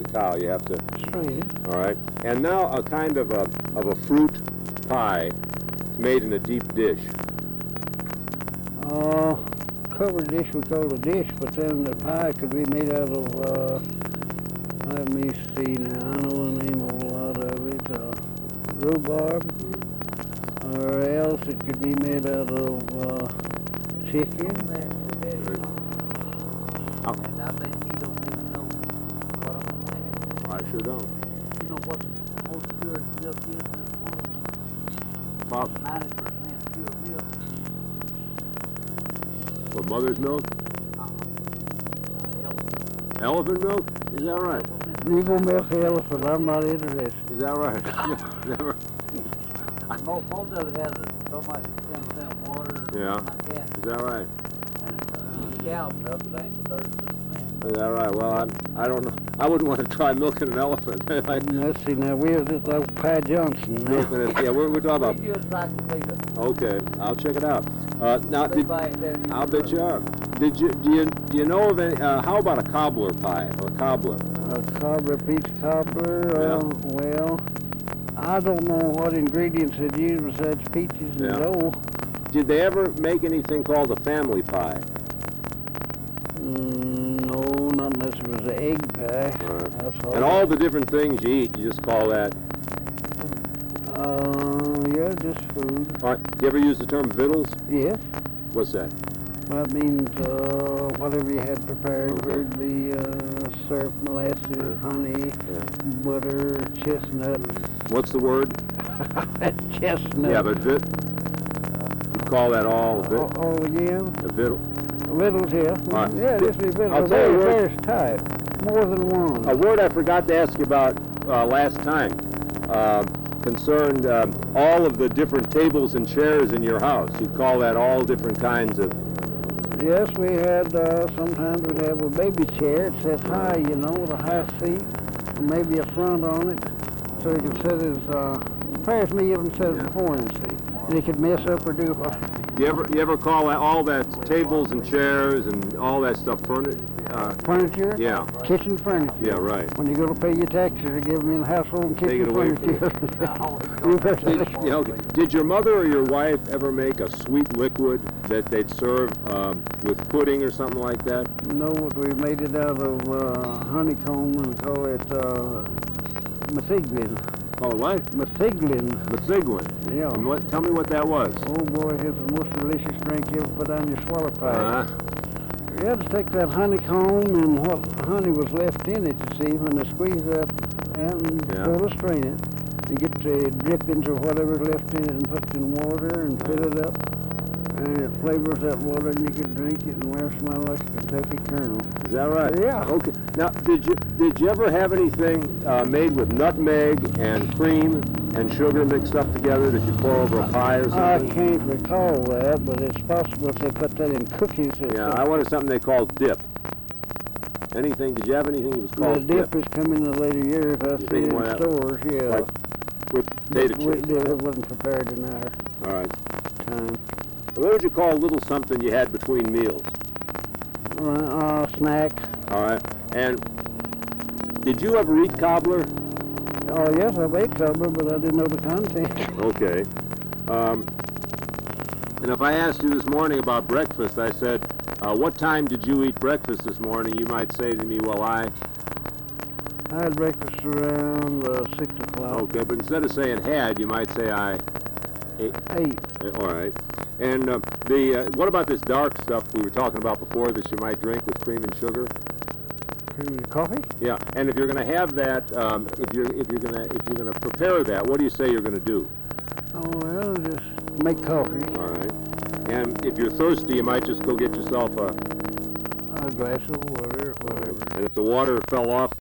cow. You have to strain it. All right. And now a kind of a fruit pie. It's made in a deep dish. Covered dish we call a dish, but then the pie could be made out of, let me see now, I know the name of a lot of it, rhubarb, or else it could be made out of chicken. And I bet he don't even know what I'm saying. I sure don't. You know what the most pure milk is in this world? About 90% pure milk. what, mother's milk? Elephant. Elephant milk? Is that right? You go milk the elephant, I'm not interested. Is that right? Never. Most of it has so much 10% water. Yeah. Like that. Is that right? And cow milk, it ain't 30%. Is that right? Well, I don't know. I wouldn't want to try milking an elephant. Let's see, now we're just like Pat Johnson now. Milking it. Yeah, we're talking about. You just like to see it. Okay, I'll check it out. Now, I'll bet you are. Do you know of any? How about a cobbler pie or a cobbler? A cobbler, peach cobbler, Yeah. well, I don't know what ingredients it used besides peaches and Yeah. dough. Did they ever make anything called a family pie? No, not unless it was an egg pie. Right. That's And all the different things you eat, you just call that. Yeah, just food. All right. Do you ever use the term vittles? Yes, What's that? that means whatever you had prepared, Okay. whether it be syrup, molasses, honey, butter, chestnut. What's the word? Chestnut. Yeah, but you call that all Yeah. a vittle? Littles, yeah. Right. Yeah, this is I'll little. tell you what- There's type. More than one. A word I forgot to ask you about last time concerned all of the different tables and chairs in your house. You call that all different kinds of. Yes, we had, sometimes we'd have a baby chair. It sits high, you know, with a high seat, and maybe a front on it, so you could sit as far as me even sit before him, see. And he could mess up or do what. You ever call that all that tables and chairs and all that stuff Furniture? Yeah. Kitchen furniture. Yeah, right. When you go to pay your taxes, they give me the household and Take kitchen it away from furniture. You better. Yeah, okay. Did your mother or your wife ever make a sweet liquid that they'd serve with pudding or something like that? No, we made it out of honeycomb and call it Methiglin. Call it what? Methiglin. Methiglin. Yeah. And tell me what that was. Oh boy, it's the most delicious drink you ever put on your swallow pie. Uh-huh. You had to take that honeycomb and what honey was left in it, you see, when they squeeze that and go to strain it, and get the drippings or whatever left in it and put it in water and fill it up, and it flavors that water and you can drink it and wear smell like a Kentucky Colonel. Is that right? Yeah. Okay. Now, did you ever have anything made with nutmeg and cream and sugar mixed up together that you pour over a pie or I something? can't recall that, but it's possible if they put that in cookies. Yeah, I wanted something they called dip. Anything? Did you have anything that was The called dip has come in the later years. I see think it more in of that- stores, yeah. Like with potato chips? It wasn't prepared in our All right. time. What would you call a little something you had between meals? Snack. All right. And did you ever eat cobbler? Oh, yes, I made cobbler, but I didn't know the content. Okay. And if I asked you this morning about breakfast, I said, what time did you eat breakfast this morning? You might say to me, well, I had breakfast around 6 o'clock. Okay, but instead of saying had, you might say I ate. 8. All right. And what about this dark stuff we were talking about before that you might drink with cream and sugar? Cream and coffee? Yeah. And if you're going to have that, if you're going to prepare that, what do you say you're going to do? Oh, well, just make coffee. All right. And if you're thirsty, you might just go get yourself a A glass of water, whatever. And if the water fell off